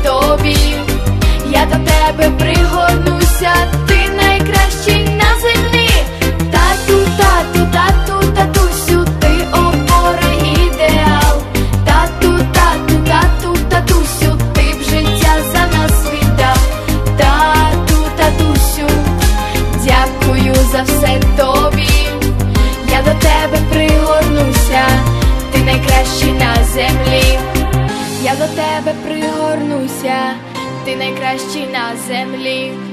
тобі. Я до тебе пригорнуся, ти найкращий на землі. Тату, тату, тату, татусю, ти опора, ідеал. Тату, тату, тату, татусю, ти б життя за нас віддав. Тату, татусю, дякую за все тобі. Я до тебе пригорнуся, ти найкращий на землі. Я до тебе пригорнуся, ти найкращий на землі.